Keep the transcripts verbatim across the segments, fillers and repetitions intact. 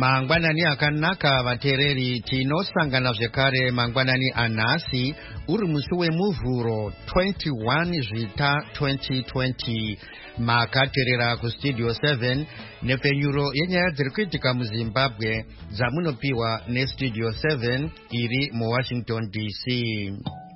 Mangwanani akanaka vatereri tinosangana zvekare mangwanani anhasi uri musi wemuvhuro twenty-one zvita twenty twenty. Makaterera kustudio seven nepfenyuro yenyaya dziri kuitika muZimbabwe dzamunopiwa nestudio seven iri muWashington D C.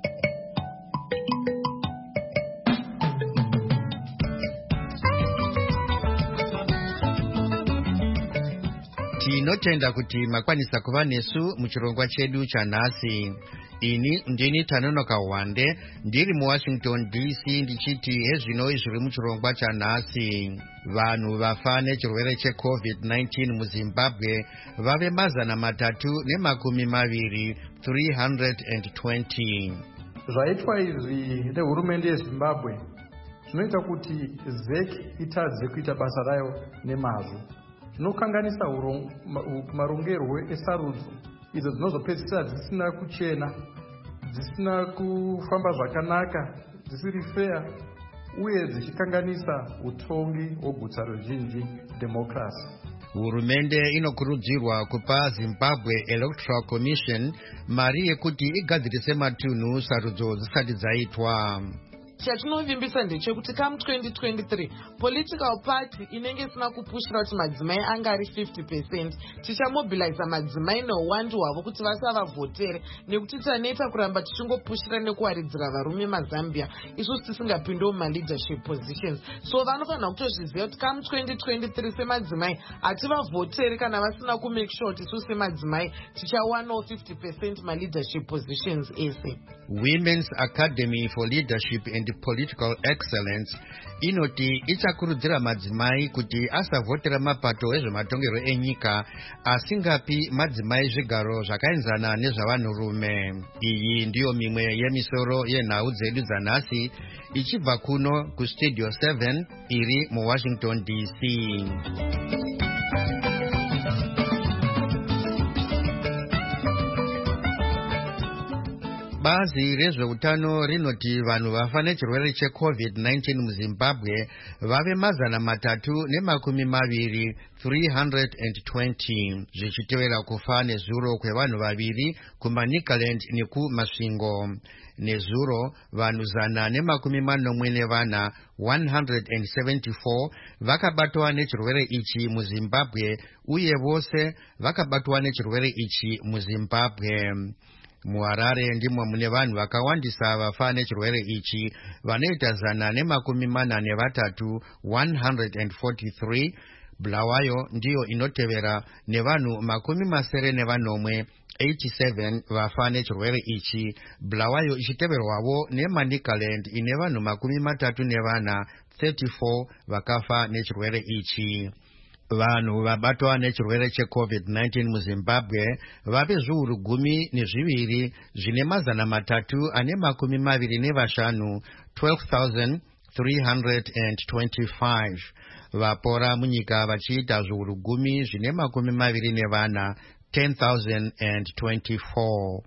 Tinotenda kuti makwanisa kuva nesu muchirongwa chedu chanhasi. Ini ndini Tanonoka Wande ndiri muWashington D C ndichiti hezvino zviri muchirongwa chanhasi. Vanhu vafa nechirwere checovid nineteen muZimbabwe vave mazana matatu nemakumi maviri three hundred twenty. Zvaitwa izvi nehurumende yeZimbabwe zvinoita kuti Z E C itadze kuita basa rayo nemazvo. Zvinokanganisa marongerwo esarudzo idzo dzinozopedzisira dzisina kuchena, dzisina kufamba zvakanaka, dzisiri fair uye dzichikanganisa utongi hweguta ruzhinji democracy. Hurumende inokurudzirwa kupa Zimbabwe Electoral Commission mari yekuti igadzirise matunhu sarudzo dzisati dzaitwa. Chatinovimbisa ndechekuti kam twenty twenty-three political party inenge isina kupushira kuti madzimai anga ari fifty percent tichamobiliza madzimai neuwandu hwavo kuti vasavavhotere, nekuti taneta kuramba tichingopushira nekuwaridzira varume mazambia isusu tisingapindiwo mumaleadership positions. So vanofanira kutozviziva kuti kam twenty twenty-three semadzimai hativavhotere kana vasina kumake sure kuti isusu semadzimai tichawanawo fifty percent maleadership positions ese. Women's Academy for Leadership and Political Excellence inoti ichakurudzira madzimai kuti asavhotera mapato ezvematongerwo enyika asingapi madzimai zvigaro zvakaenzana nezvavanhurume. Iyi ndiyo mimwe yemisoro yenhau dzedu dzanhasi ichibva kuno kustudio seven iri muWashington D C. Bazi rezveutano rinoti vanhu vafa nechirwere checovid nineteen muZimbabwe vave mazana matatu nemakumi maviri three hundred twenty, zvichitevera kufa nezuro kwevanhu vaviri kuManicaland nekuMasvingo. Nezuro vanhu zana nemakumi manomwe nevana one hundred seventy-four vakabatwa nechirwere ichi muZimbabwe uye vose vakabatwa nechirwere ichi muZimbabwe. MuHarare ndimo mune vanhu vakawandisa vafa nechirwere ichi vanoita zana nemakumi mana nevatatu one hundred forty-three. Bulawayo ndiyo inotevera nevanhu makumi masere nevanomwe eighty-seven vafa nechirwere ichi, Bulawayo ichiteverwawo neManicaland ine vanhu makumi matatu nevana thirty-four vakafa nechirwere ichi. Vanhu vabatwa nechirwere checovid nineteen muZimbabwe vave zviuru gumi nezviviri zvine mazana matatu ane makumi maviri nevashanu twelve thousand three hundred twenty-five. Vapora munyika vachiita zviuru gumi zvine makumi maviri nevana ten thousand twenty-four.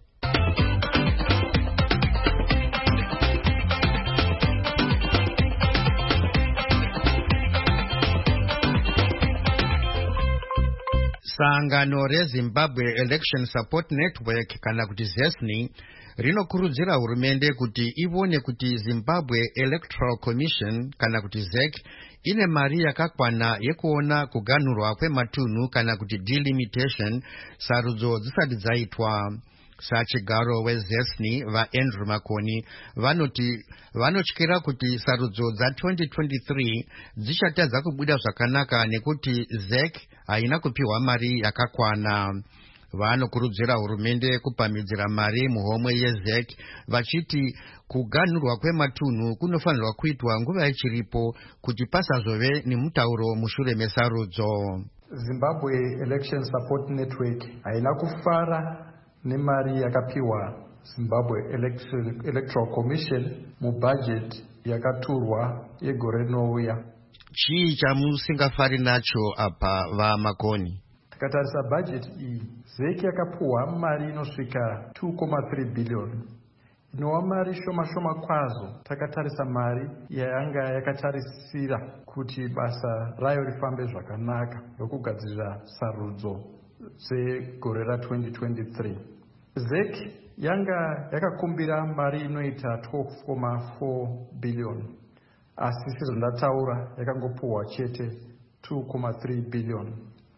Sangano reZimbabwe Election Support Network kana kuti Z E S N I rinokurudzira hurumende kuti ivone kuti Zimbabwe Electoral Commission kana kuti Z E C ine mari yakakwana yekuona kuganhurwa kwematunhu kana kuti delimitation sarudzo dzisati dzaitwa. Sachigaro weZ E S N I vaAndrew Makoni vanoti vanotyira kuti sarudzo dza twenty twenty-three dzichatadza kubuda zvakanaka nekuti Z E C haina kupiwa mari yakakwana. Vanokurudzira hurumende kupamhidzira mari muhomwe yeZ E C vachiti kuganhurwa kwematunhu kunofanirwa kuitwa nguva ichiripo kuti pasazove nemutauro mushure mesarudzo. Zimbabwe Election Support Network haina kufara nemari yakapiwa Zimbabwe Election, Electoral Commission mubudget yakaturwa yegore rinouya. Chii chamusingafari nacho apa vaMakoni? Takatarisa budget iyi, Z E C yakapuwa mari inosvika two point three billion. Inova mari shoma shoma kwazo takatarisa mari yanga yakatarisira kuti basa rayo rifambe zvakanaka rokugadzirira sarudzo dzegore ra-twenty twenty-three. Z E C yanga yakakumbira mari inoita twelve point four billion, asi sezvandataura yakangopuhwa chete two point three billion.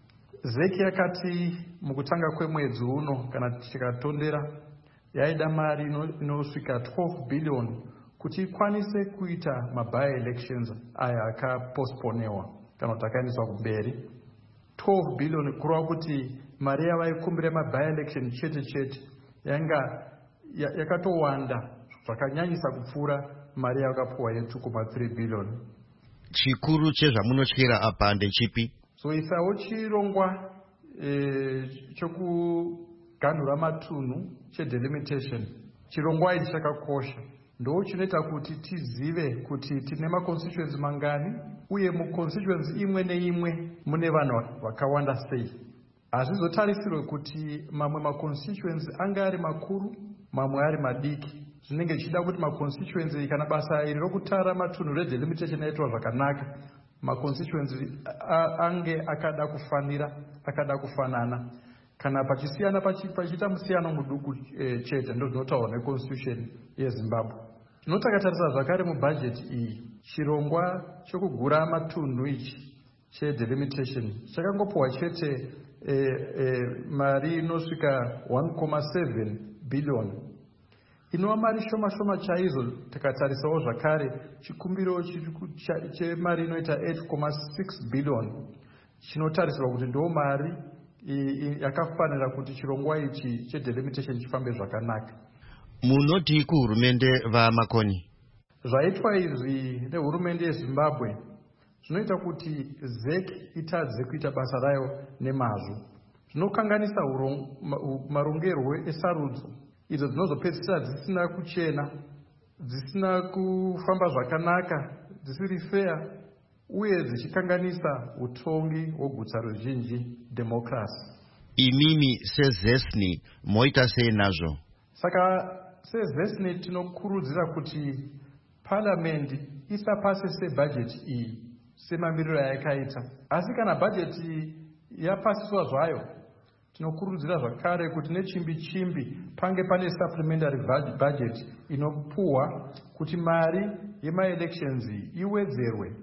Z E C yakati mukutanga kwemwedzi uno kana tikatondera yaida mari inosvika twelve billion kuti ikwanise kuita maby-elections aya akapostponewa kana kuti akaendeswa kumberi. twelve billion kureva kuti mari yavaikumbira maby-election chete chete yanga yakatowanda zvakanyanyisa kupfuura mari yakapuhwa ye two point three billion. Chikuru chezvamunotyira apa ndechipi? Zoisawo chirongwa e, chokuganhura matunhu chedelimitation. Chirongwa ichi chakakosha, ndo chinoita kuti tizive kuti tine maconstituency mangani uye muconstituency imwe neimwe mune vanhu vakawanda sei. Hazvizotarisirwe kuti mamwe maconstituency anga ari makuru mamwe ari madiki. Zvinenge zvichida kuti maconstituency kana basa iri rokutara matunhu redelimitation yaitwa zvakanaka, maconstituency ange akada kufanira akada kufanana. Kana pachisiyana pachiita musiyano muduku e, chete ndo zvinotaurwa neconstitution yeZimbabwe. Tinotakatarisa zvakare mubhajeti iyi chirongwa chokugura matunhu ichi chedelimitation chakangopuhwa chete e, e, mari inosvika one point seven billion, inova mari shoma shoma chaizvo. Tikatarisawo zvakare chikumbiro chemari inoita eight point six billion chinotarisirwa kuti ndo mari yakafanira kuti chirongwa ichi chedelimitation chifambe zvakanaka. Munoti kuhurumende vaMakoni zvaitwa izvi nehurumende yeZimbabwe zvinoita kuti Z E C itadze kuita basa rayo nemazvo. Zvinokanganisa marongerwo esarudzo idzo dzinozopedzisira dzisina kuchena, dzisina kufamba zvakanaka, dzisiri fair uye dzichikanganisa utongi hwegutsa ruzhinji, democracy. Imimi sezesni moita sei nazvo? Saka sezesni tinokurudzira kuti parliament isapase sebudget iyi semamiriro ayakaita, asi kana budget yapasiswa zvayo tinokurudzira zvakare kuti nechimbi chimbi pange pane supplementary budget inopuhwa kuti mari yemaelections iwedzerwe,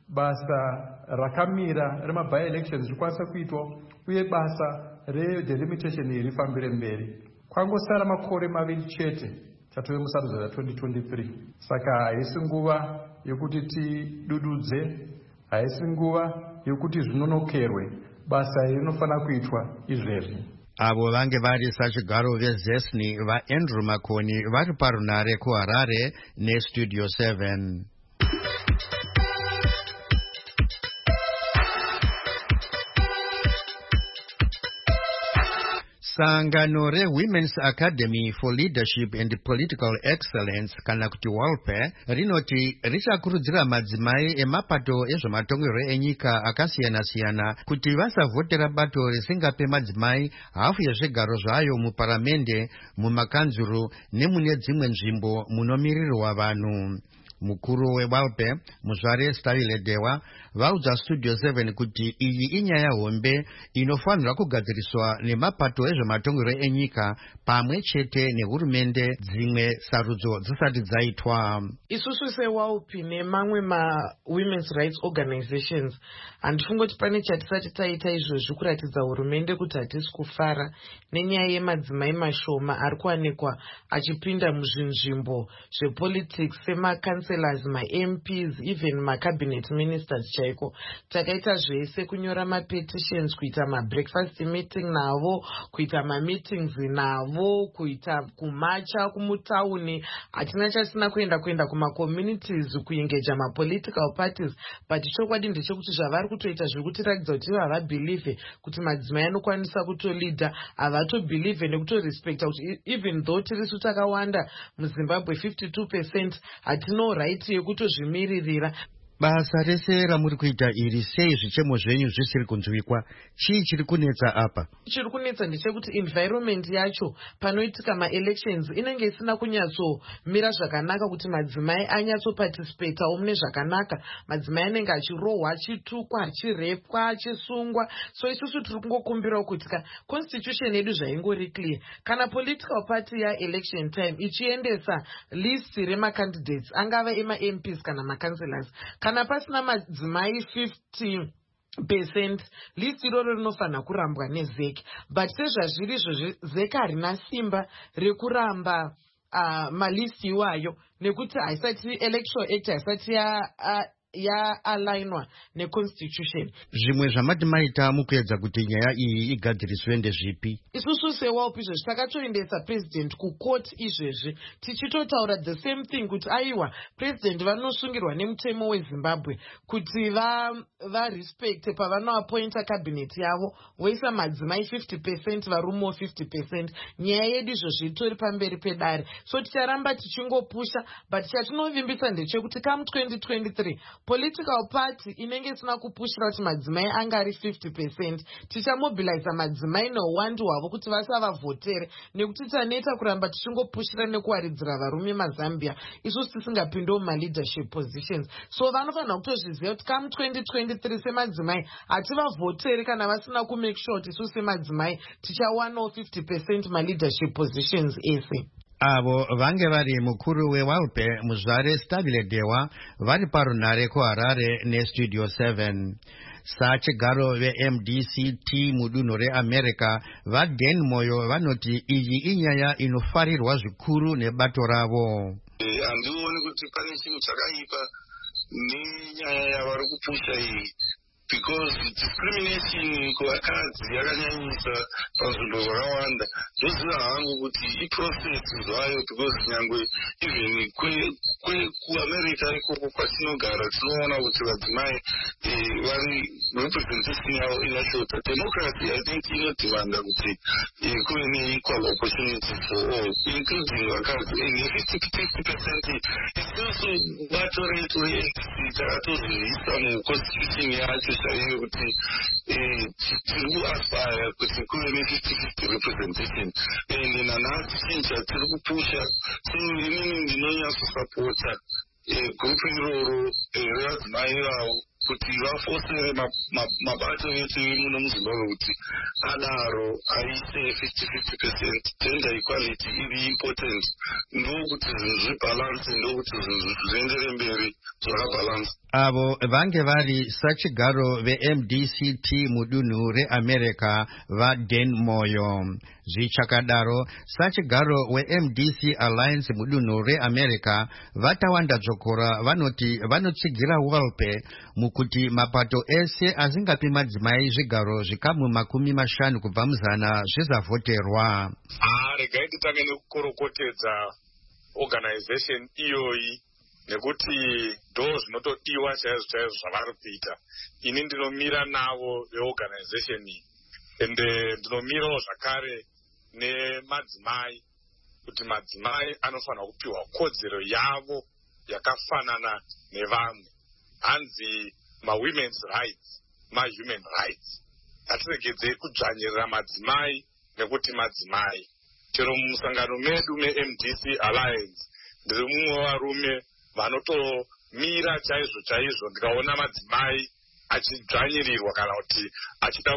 basa rakamira remaby-elections rikwanisa kuitwa uye basa redelimitation rifambire mberi. Kwangosara makore maviri chete chatove musarudzo ra-twenty twenty-three. Saka haisi nguva yokuti tidududze, haisi nguva yokuti zvinonokerwe, basa iri rinofanira kuitwa izvezvi. Avo vange vari sachigaro vezesni vaAndrew Makoni vari parunare kuHarare neStudio seven. Sangano reWomen's Academy for Leadership and Political Excellence kana kuti WALPE rinoti richakurudzira madzimai emapato ezvematongero enyika akasiyana-siyana kuti vasavhotera bato risingape madzimai hafu yezvigaro zvayo muparamende, mumakanzuru nemune dzimwe nzvimbo munomirirwa vanhu. Mukuru weWALPE Muzvare Stavile Dewa vaudza Studio seven kuti iyi inyaya hombe inofanira kugadziriswa nemapato ezvematongero enyika pamwe chete nehurumende dzimwe sarudzo dzisati dzaitwa. Isusu seWALPE nemamwe ma-women's rights organizations handifungi kuti pane chatisati taita izvozvi kuratidza hurumende kuti hatisi kufara nenyaya yemadzimai mashoma ari kuwanikwa achipinda muzvinzvimbo zvepolitics semakanselors, ma-M Ps, even ma-cabinet ministers chaiko. Takaita zvese kunyora ma-petitions, kuita ma-breakfast meeting navo, kuita ma-meetings navo, kuita kumacha kumutauni. Hatina chasina kuenda kuenda kuma-communities kuengeja ma-political parties, but chokwadi ndechekuti zvavari kutoita zviri kutiratidza kuti havabhilive kuti madzimai anokwanisa kutolida, havatobhilive nekutorespecta kuti even though tirisu takawanda muZimbabwe fifty-two percent hatino right yekutozvimiririra. Basa rese ramuri kuita iri sei zvichemo zvenyu zvisiri kunzwikwa? Chii chiri kunetsa apa? Chiri kunetsa ndechekuti environment yacho panoitika maelections inenge isina kunyatsomira zvakanaka kuti madzimai anyatsoparticipatawo mune zvakanaka. Madzimai anenge achirohwa, achitukwa, achirepwa, achisungwa. So isusu tiri kungokumbirawo kuti ka constitution yedu zvaingori clear. Kana political party yaelection time ichiendesa list remacandidates angava ema-M Ps kana macancelors, kana pasina madzimai fifty percent list iroro rinofanira kurambwa nezeki. But sezvazviri izvozvi zeki harina simba rekuramba uh, malisti iwayo nekuti haisati electoral act haisati ya uh, yaalainwa neconstitution. Zvimwe zvamati maita mukuedza kuti nyaya iyi igadziriswe ndezvipi? Isusu sewaup izvezvi takatoendesa president kukoti izvezvi tichitotaura the same thing kuti aiwa president vanosungirwa nemutemo weZimbabwe kuti va varespect pavanoapointa cabinet yavo voisa madzimai fifty percent varumewo fifty percent. Nyaya yedu izvozvi itori pamberi pedare, so ticharamba tichingopusha, but chatinovimbisa ndechekuti kam twenty twenty-three political party inenge isina kupushira kuti madzimai anga ari fifty percent tichamobilize madzimai neuwandu hwavo kuti vasavavhotere, nekuti taneta kuramba tichingopushira nekuwaridzira varume mazambia isusu tisingapindewo maleadership positions. So vanofanira kutozviziva kuti kam twenty twenty-three semadzimai hativavhotere kana vasina kumake sure kuti isusu semadzimai tichawanawo fifty percent maleadership positions ese. Avo vange vari mukuru weWALP Muzvare Stabile Dewa vari parunare kuHarare neStudio seven. Sachigaro veM D C T mudunhu reAmerica vaDen Moyo vanoti iyi inyaya inofarirwa zvikuru nebato ravo. Handioni kuti pane chinhu chakaipa nenyaya yavari kupusha iyi, because discrimination kuvakadzi yakanyanyisa panzvimbo zvakawanda. Ndoziva hangu kuti iprocess zvayo, because nyangwe even kuamerica ikoko kwatinogara tinoona kuti vadzimai vari representation yavo inashota. Democracy I think inodhimanda kuti kuve ne-equal opportunity for all, including vakadzi. And fifty percent isusu bato retu re-N D C takatozivisa muconstitution yacho chaiyo kuti tiri kuaspire kuti kuve ne-fifty fifty representation. And nanhasi chinhu chatiri kupusha, inini ndinonyatsosapota gurupu iroro revadzimai ivavo kuti vafosere mabato etu muno muZimbabwe kuti adaro aise fifty fifty percent. Gender equality iri important, ndokuti zvinhu zvibalance, ndokuti zvinhu zviendere mberi zvakabalance. Avo vange vari sachigaro veM D C T mudunhu reAmerica vaDen Moyo. Zvichakadaro sachigaro weM D C Alliance mudunhu reAmerica vatawanda dzokora vanoti vanotsigira WALP mukuti mapato ese asingapi madzimai zvigaro zvikamu makumi mashanu kubva muzana zvizavhoterwa. Ah, regai titange nekukorokotedza organization iyoyi nekuti ndo zvinotodiwa chaizvo chaizvo zvavari kuita. Ini ndinomira navo veorganization iyi, ende ndinomirawo zvakare nemadzimai kuti madzimai anofanira kupiwa kodzero yavo yakafanana nevamwe. Hanzi ma-women's rights, ma-human rights. Hatiregedzei kudzvanyirira madzimai nekuti madzimai. Chero mumusangano medu meM D C Alliance ndiri mumwe wavarume vanotomira chaizvo chaizvo ndikaona madzimai achidzvanyirirwa kana kuti achida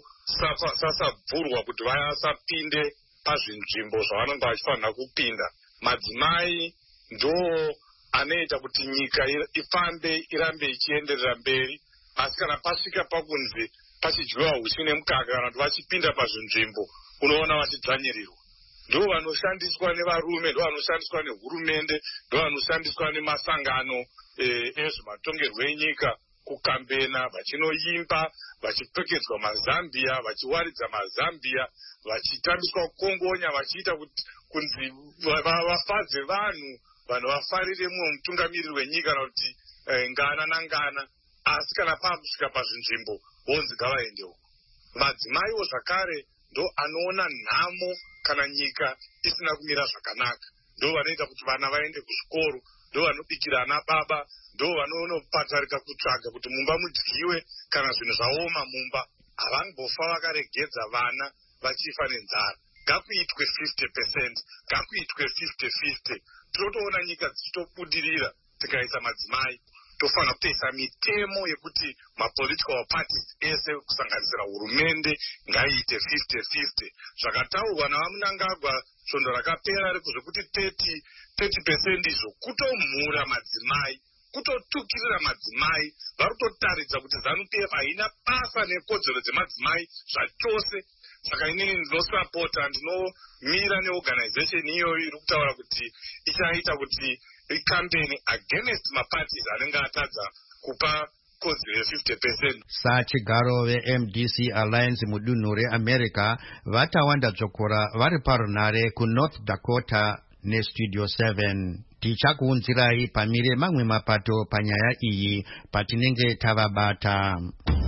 kusasabvurwa kuti vasapinde pazvinzvimbo zvavanenge vachifanira kupinda. Madzimai ndo anoita kuti nyika ifambe irambe ichienderera mberi, asi kana pasvika pakunzi pachidyiwa huchi nemukaka kana kuti vachipinda pazvinzvimbo unoona vachidzvanyirirwa. Ndo vanoshandiswa nevarume, ndo vanoshandiswa nehurumende, ndo vanoshandiswa nemasangano ezvematongerwo enyika kukambena, vachinoimba, vachipfekedzwa mazambia, vachiwaridza mazambia, vachitambiswa kukongonya, vachiita kunzi vafadze vanhu, vanhu vafarire mumwe mutungamiriri wenyika kana kuti ngana nangana. Asi kana pakusvika pazvinzvimbo vonzi ngavaendewo. Madzimaiwo zvakare ndo anoona nhamo kana nyika isina kumira zvakanaka. Ndo vanoita kuti vana vaende kuzvikoro, ndo vanobikira ana baba, ndo vanonopatarika kutsvaga kuti mumba mudyiwe kana zvinhu zvaoma mumba. Havangofa vakaregedza vana vachifa nenzara. Ngakuitwe fifty percent, ngakuitwe fifty fifty. Tinotoona nyika dzichitobudirira tikaisa madzimai. Tofana kutoisa mitemo yekuti mapolitical parties ese kusanganisira hurumende ngaiite fifty fifty. Zvakataurwa navaMnangagwa svondo rakapera rekuzvekuti thirty percent izvo kutomhura madzimai, kutotukirira madzimai. Varutotaridza kuti ZANU-P F haina basa nekodzero dzemadzimai zvachose. Saka inini ndinosapota, ndinomira neorganization iyoyo iri kutaura kuti ichaita kuti campaign against maparties anenge atadza kupa kodzero fifty percent. Sachigaro ve-M D C Alliance mudunhu reAmerica vatawanda dzokora vari parunare kuNorth Dakota neStudio seven. Tichakuunzirai pamire mamwe mapato panyaya iyi patinenge tavabata.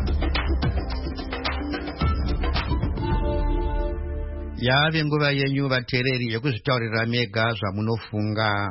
Yave nguva yenyu vateereri yekuzvitaurira mega zvamunofunga.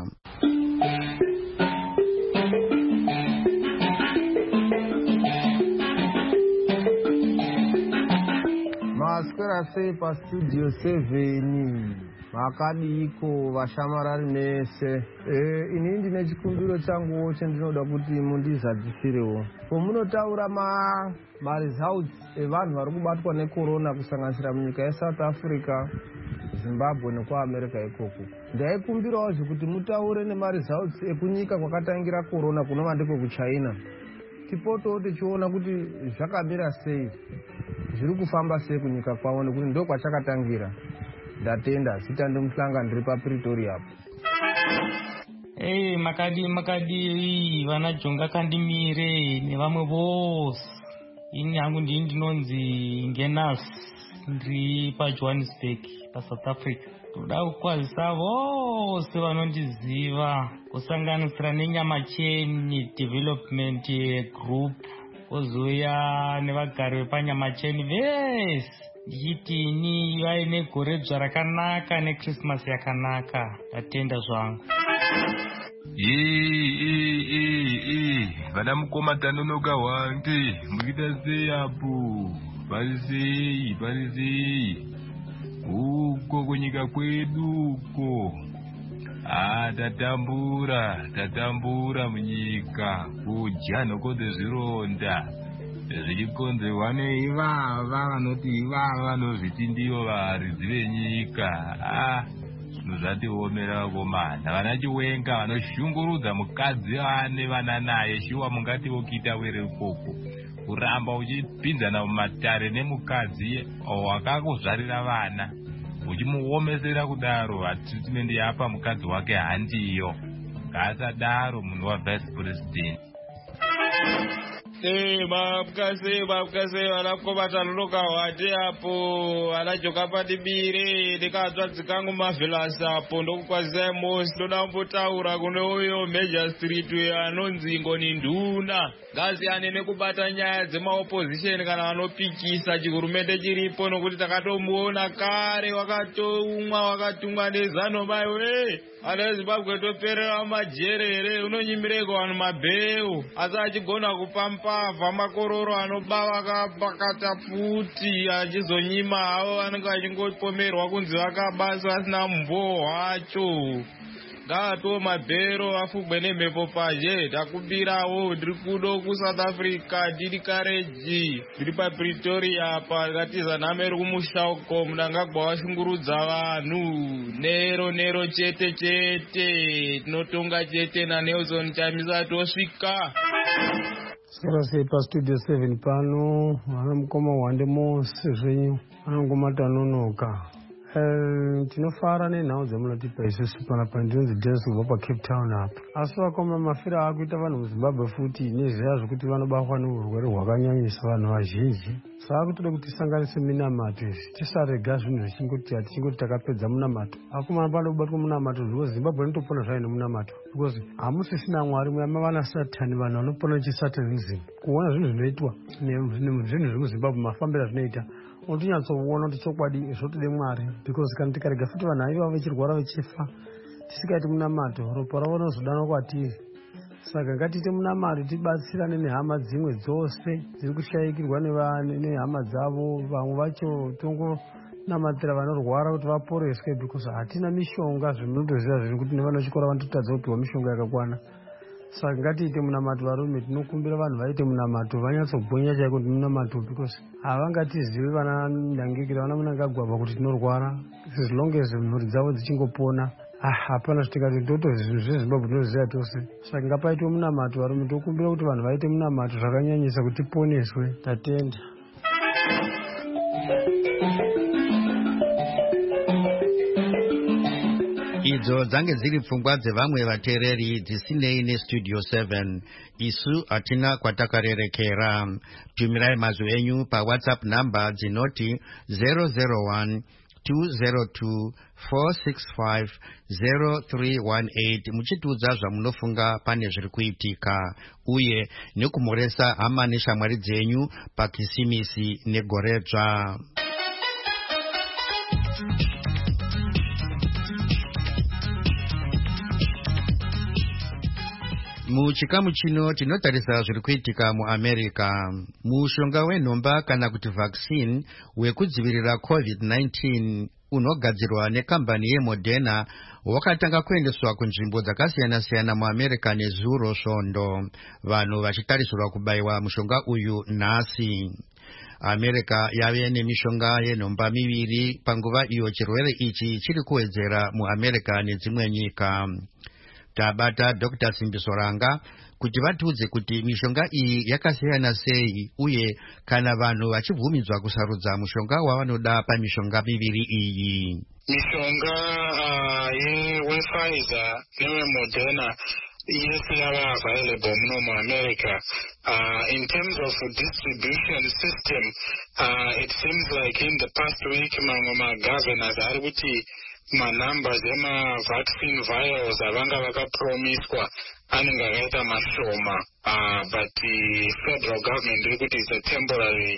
Maswera sei paStudio seven. Makadiko vashamarari mese. Eh, ini ndine chikumbiro changu chendinoda kuti mundizadzisirewo. Pomunotaura ma maresults evanhu vari kubatwa necorona kusanganisira munyika yeSouth Africa, Zimbabwe nekuAmerica ikoko. Ndaikumbirawo kuti mutaure nemaresults ekunyika kwakatangira corona kunova ndiko kuChina. Tipoto tichiona kuti zvakamira sei, zviri kufamba sei kunyika kwawo nekuti ndiko kwachakatangira. Ndatenda sita ndomuhlanga ndiri paPretoria apo. Hey, makadi makadi vana jonga kandimire nevamwe vose. Ini hangu ndini ndinonzi Ngenas, ndiri paJohannesburg paSouth Africa. Toda kukwazisa vose vanondiziva kusanganisira neNyamacheni Development Group, kozouya nevagari vepanyamacheni vese. Ndichitini vaine gore rakanaka neChristmas yakanaka. Ndatenda zvangu. Ee ee ee vana mukoma tanonoka wange mukuita sei apo? Pari sei pari sei uko kunyika kwedu uko? Ah, tatambura tatambura munyika kudya nokodze zvironda zvichikonzerwa neivava vanoti ivava vanozviti ndivo varidzi venyika. Ah, zvinhu zvatiomera komana. Vana Chiwenga vanoshungurudza mukadzi ane vana naye, shuwa mungati vokuita were ukoko, kuramba uchipinzana mumatare nemukadzi wakakuzvarira vana, uchimuomesera kudaro. Treatment yapa mukadzi wake handiyo. Ngaasadaro munhu wavice president. Eh, babukase babukase vanakoma tanonoka wate apo vanajoka patibire ndikadzwa dzikangu mavhelasi apo ndokukwazisai mosi. Ndoda mbotaura kune uyo Major Street anonzi Ngoni Nduna ngasiyane nekubata nyaya dzemaopposition kana vanopikisa chihurumende chiripo, nokuti takatomuona kare wakatoumwa wakatumwa nezano-P F. Ana Zimbabwe toperera majerere, unonyimireko vanhu mabheu asi achigona kupa mbavha makororo anoba vakapakata futi achizonyima havo vanenge vachingopomerwa kunzi vakabasa vasina mumbo wacho. Ngato mabhero afugwe nemhepo paje. Takubirawo ndiri kudo kuSouth Africa, ndiri kareji ndiri paPretoria apa. Ngatiza name ri kumushauko Mnangagwa washungurudza vanhu nero nero chete chete. Tinotonga chete naNelson Chamisa tosvika. Sera sei paStudio seven pano vana mukoma wande mose zvenyu vanongoma tanonoka. Eh, tinofara nenhau dzemunotipa isusu panapa. Ndinonzi Dennis kubva paCape Town apa. Asi vakoma mafira akuita vanhu muZimbabwe futi nezviya zvokuti vanobatwa neurwere hwakanyanyisa vanhu vazhinji. Saka toda kuti tisanganise minamato izvi, tisarega zvinhu zvichingoti tichingoti takapedza munamato. Vakomana pano kubatwa munamato zviko Zimbabwe inotopona zvayo nemunamato, because hamusisina Mwari, muyamavana satani, vanhu vanopona nechisatanism. Kuona zvinhu zvinoitwa nezvinhu zviri muZimbabwe mafambiro azvinoita unotinyatsokuona kuti chokwadi zvotode Mwari, because kana tikarega futi vanhu aiva vechirwara vechifa tisikaiti munamato ropa ravo rinozodana kwatiri. Saka ngatiite munamato tibatsirane nehama dzimwe dzose dziri kushayikirwa nehama dzavo. Vamwe vacho tongonamatira vanorwara kuti vaporeswe because hatina mishonga. Zvimunotoziva zviri kuti nevana vechikora vanototadza kupiwa mishonga yakakwana. Saka ngatiite munamato varume, tinokumbira vanhu vaite munamato, vanyatsogonya chaiko kuti munamato because havangatizivi vana Ndangikira vana Munangagwagwa kuti tinorwara. As long as mhuri dzavo dzichingopona, ah hapana zvitingati toto zvinhu zveZimbabwe tinoziva tose. Saka ngapaitwe munamato varume, tokumbira kuti vanhu vaite munamato zvakanyanyisa kuti tiponeswe. Tatenda. Idzo dzange dziri pfungwa dzevamwe vateereri dzisinei nestudio seven. Isu hatina kwatakarerekera. Tumirai mazwi enyu paWhatsApp namba dzinoti zero zero one two zero two four six five zero three one eight muchitiudza zvamunofunga pane zviri kuitika uye nekumhoresa hama neshamwari dzenyu pakisimisi negoredzva. Muchikamu chino tinotarisa zviri kuitika muAmerica. Mushonga wenhomba kana kuti vaccine wekudzivirira covid nineteen unogadzirwa nekambani yeModerna wakatanga kuendeswa kunzvimbo dzakasiyana-siyana muAmerica nezuro svondo, vanhu vachitarisirwa kubayiwa mushonga uyu nhasi. America yave nemishonga yenhomba miviri panguva iyo chirwere ichi chiri kuwedzera muAmerica nedzimwe nyika. Tabata Doctor Simbisoranga kuti vatiudze kuti mishonga iyi yakasiyana sei uye kana vanhu vachibvumidzwa kusarudza mushonga wavanoda pamishonga miviri iyi. Mishonga uh, yePfizer neweModerna yes yava available muno muAmerica. Uh, in terms of distribution system, uh, it seems like in the past week mamwe magovernors ari kuti manumbers ema-vaccine vials avanga vakapromiswa anenge akaita mashoma, uh, but the federal government iri kuti it's a temporary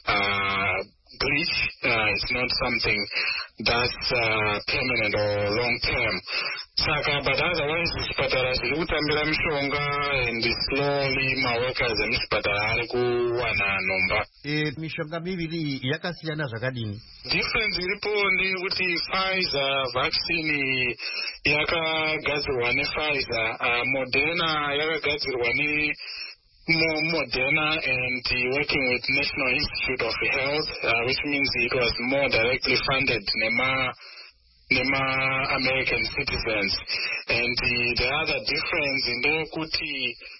uh, glitch, uh, it's not something that's uh, permanent or long term. Saka, but otherwise zvipatara zviri kutambira mishonga and slowly maworkers emuchipatara ari kuwana nhomba. E, mishonga miviri yakasiyana zvakadini? Difference iripo ndekuti Pfizer vaccine yakagadzirwa nePfizer, uh, Moderna yakagadzirwa ne More Moderna and uh, working with National Institute of Health, uh, which means it was more directly funded nema nema American citizens. And uh, the other difference in the kuti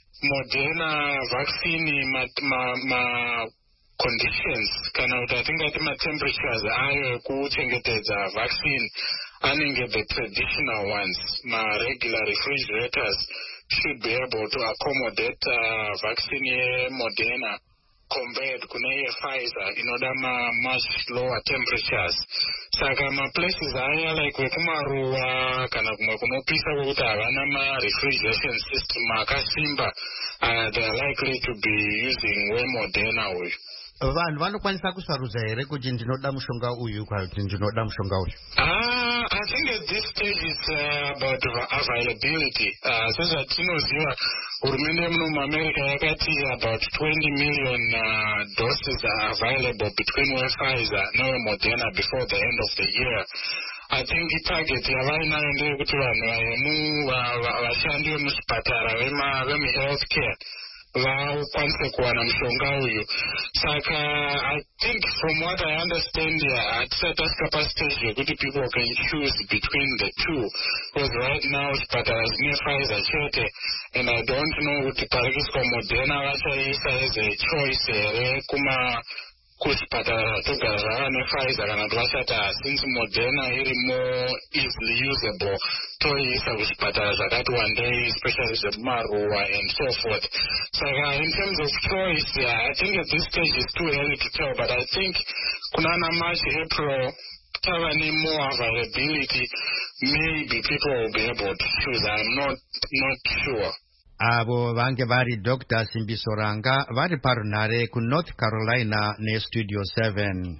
Moderna vaccine ma, ma, ma conditions kana kuti atingati ma temperatures ayo kuchengetedza vaccine anenge the traditional ones, ma regular refrigerators should be able to accommodate uh, vaccine Moderna compared kune Pfizer inoda ma much lower temperatures. Saka ma places aya like wekumaruwa kana kumwe kunopisa kwekuti havana ma refrigeration system akasimba, uh, they are likely to be using we Moderna uyu. Vanhu vanokwanisa kusarudza here kuti ndinoda mushonga uyu kana kuti ndinoda mushonga uyu? Ah, I think at this stage it's uh, about availability. Uh, sezvatinoziva hurumende muno muAmerica yakati about twenty million uh, doses are available between Pfizer and Moderna before the end of the year. I think the target yavainayo ndeyekuti vanhu vashandi vemuchipatara vemu-healthcare vakwanise kuwana mushonga uyu. Saka I think from what I understand hatisati tasvika pastage yekuti people can choose between the two, because right now chipatara zvine Pfizer chete, and I don't know kuti pari kuiswa Moderna vachaisa as a choice here kuma kuchipatara zvatogara zvava nePfizer kana kuti vachati since Moderna iri more easily usable toiisa kuchipatara zvakati wandei, especially zvekumaruwa and so forth. Saka in terms of choice, yeah, I think at this stage it's too early to tell, but I think kunana March, April tava ne more availability, maybe people will be able to choose. I'm not not sure. Avo vange vari Doctor Simbisoranga vari parunhare kuNorth Carolina neStudio seven.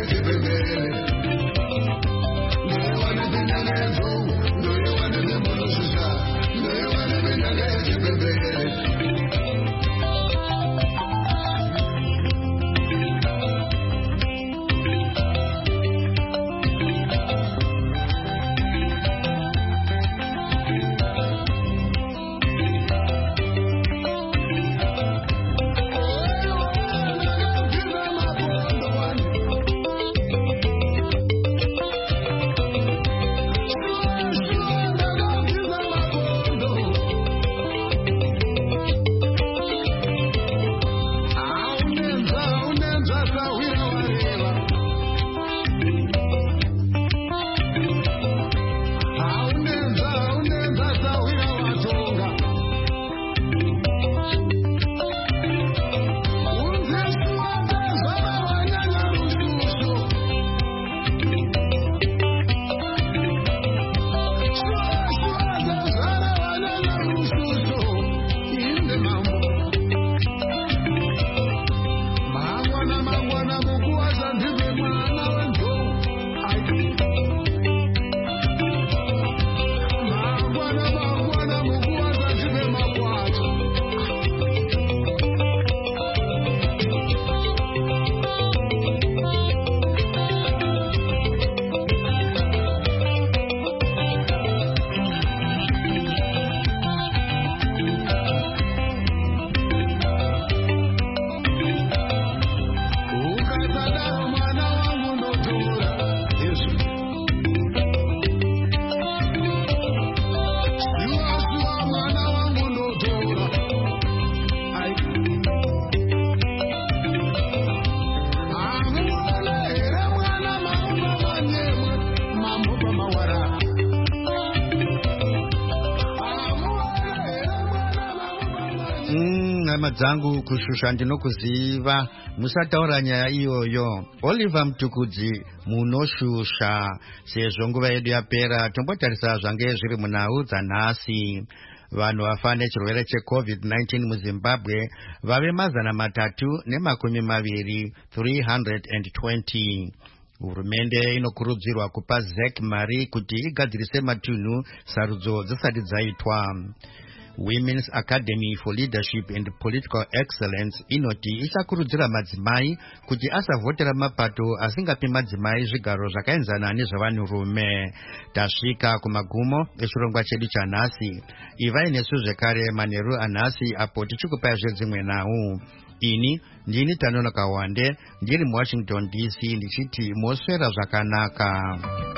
hama dzangu kushusha ndinokuziva musataura nyaya iyoyo. Oliver Mtukudzi munoshusha. Sezvo nguva yedu yapera tombotarisa zvange zviri munhau dzanhasi. Vanhu vafa nechirwere checovid nineteen muZimbabwe vave mazana matatu nemakumi maviri three hundred twenty. Hurumende inokurudzirwa kupa Z E C mari kuti igadzirise matunhu sarudzo dzisati dzaitwa. Women's Academy for Leadership and Political Excellence inoti ichakurudzira madzimai kuti asavhotera mapato asingapi madzimai zvigaro zvakaenzana nezvavanhurume. Tasvika kumagumo echirongwa chedu chanhasi. Ivai nesu zvekare manheru anhasi apo tichikupai zvedzimwe nhau. Ini ndini Tanonoka Wande ndiri muWashington D C ndichiti moswera zvakanaka.